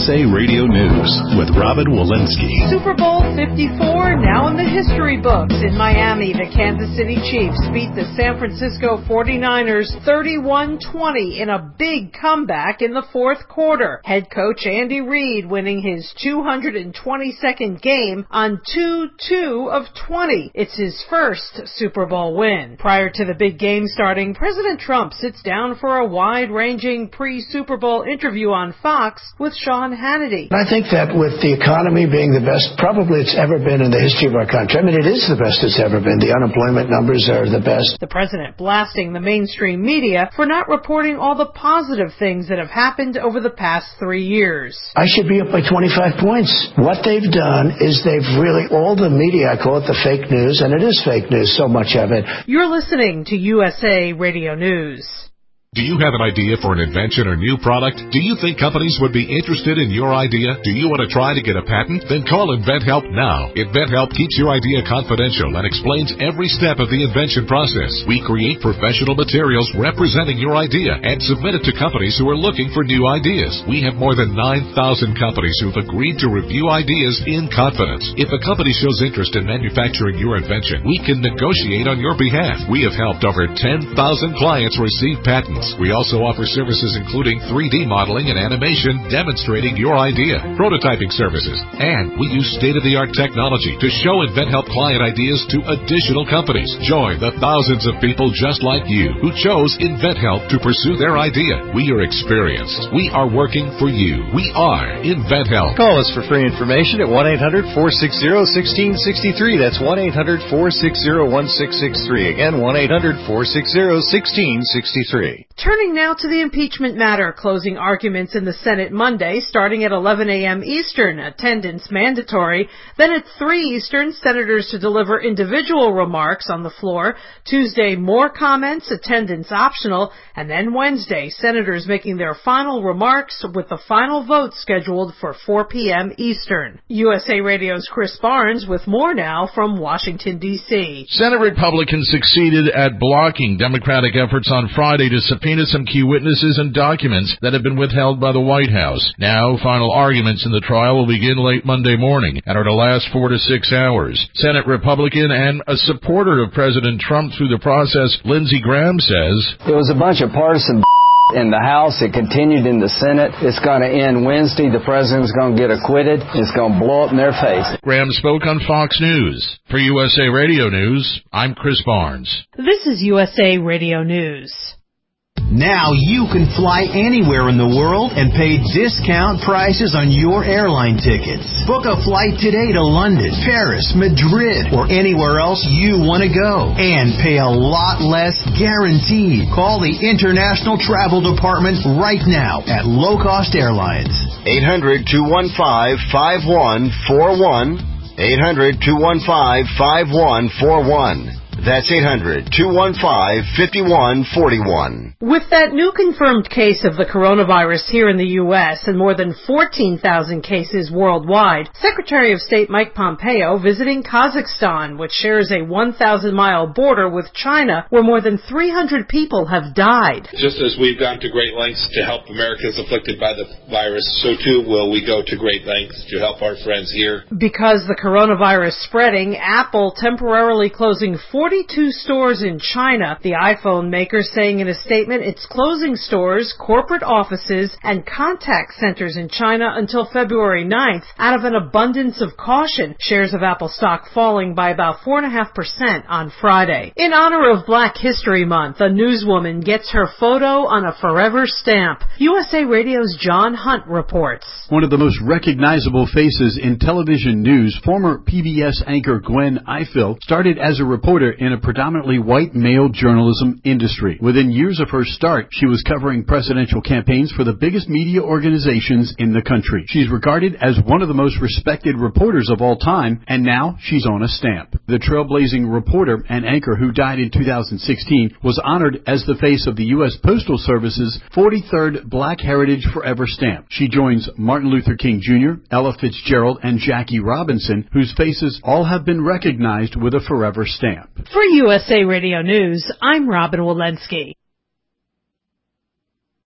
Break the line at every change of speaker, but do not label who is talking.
USA Radio News with Robin Walensky.
Super Bowl 54 now in the history books. In Miami, the Kansas City Chiefs beat the San Francisco 49ers 31-20 in a big comeback in the fourth quarter. Head coach Andy Reid winning his 222nd game on 2 of 20. It's his first Super Bowl win. Prior to the big game starting, President Trump sits down for a wide-ranging pre-Super Bowl interview on Fox with Sean Hannity.
I think that with the economy being the best probably it's ever been in the history of our country. I mean, it is the best it's ever been. The unemployment numbers are the best.
The president blasting the mainstream media for not reporting all the positive things that have happened over the past 3 years.
I should be up by 25 points. What they've done is they've really, all the media, I call it the fake news, and it is fake news, so much of it.
You're listening to USA Radio News.
Do you have an idea for an invention or new product? Do you think companies would be interested in your idea? Do you want to try to get a patent? Then call InventHelp now. InventHelp keeps your idea confidential and explains every step of the invention process. We create professional materials representing your idea and submit it to companies who are looking for new ideas. We have more than 9,000 companies who've agreed to review ideas in confidence. If a company shows interest in manufacturing your invention, we can negotiate on your behalf. We have helped over 10,000 clients receive patents. We also offer services including 3D modeling and animation demonstrating your idea, prototyping services, and we use state-of-the-art technology to show InventHelp client ideas to additional companies. Join the thousands of people just like you who chose InventHelp to pursue their idea. We are experienced. We are working for you. We are InventHelp.
Call us for free information at 1-800-460-1663. That's 1-800-460-1663. Again, 1-800-460-1663.
Turning now to the impeachment matter, closing arguments in the Senate Monday, starting at 11 a.m. Eastern, attendance mandatory. Then at 3 Eastern, senators to deliver individual remarks on the floor. Tuesday, more comments, attendance optional. And then Wednesday, senators making their final remarks with the final vote scheduled for 4 p.m. Eastern. USA Radio's Chris Barnes with more now from Washington, D.C.
Senate Republicans succeeded at blocking Democratic efforts on Friday to subpoena some key witnesses and documents that have been withheld by the White House. Now, final arguments in the trial will begin late Monday morning and are to last 4 to 6 hours. Senate Republican and a supporter of President Trump through the process, Lindsey Graham says,
"It was a bunch of partisan in the House. It continued in the Senate. It's going to end Wednesday. The president's going to get acquitted. It's going to blow up in their face."
Graham spoke on Fox News. For USA Radio News, I'm Chris Barnes.
This is USA Radio News.
Now you can fly anywhere in the world and pay discount prices on your airline tickets. Book a flight today to London, Paris, Madrid, or anywhere else you want to go. And pay a lot less guaranteed. Call the International Travel Department right now at Low Cost Airlines.
800-215-5141. 800-215-5141. That's 800-215-5141.
With that new confirmed case of the coronavirus here in the U.S. and more than 14,000 cases worldwide, Secretary of State Mike Pompeo visiting Kazakhstan, which shares a 1,000-mile border with China, where more than 300 people have died.
Just as we've gone to great lengths to help Americans afflicted by the virus, so too will we go to great lengths to help our friends here.
Because the coronavirus spreading, Apple temporarily closing 42 stores in China. The iPhone maker saying in a statement it's closing stores, corporate offices, and contact centers in China until February 9th out of an abundance of caution. Shares of Apple stock falling by about 4.5% on Friday. In honor of Black History Month, a newswoman gets her photo on a forever stamp. USA Radio's John Hunt reports.
One of the most recognizable faces in television news, former PBS anchor Gwen Ifill started as a reporter in a predominantly white male journalism industry. Within years of her start, she was covering presidential campaigns for the biggest media organizations in the country. She's regarded as one of the most respected reporters of all time, and now she's on a stamp. The trailblazing reporter and anchor who died in 2016 was honored as the face of the U.S. Postal Service's 43rd Black Heritage Forever stamp. She joins Martin Luther King Jr., Ella Fitzgerald, and Jackie Robinson, whose faces all have been recognized with a forever stamp.
For USA Radio News, I'm Robin Walensky.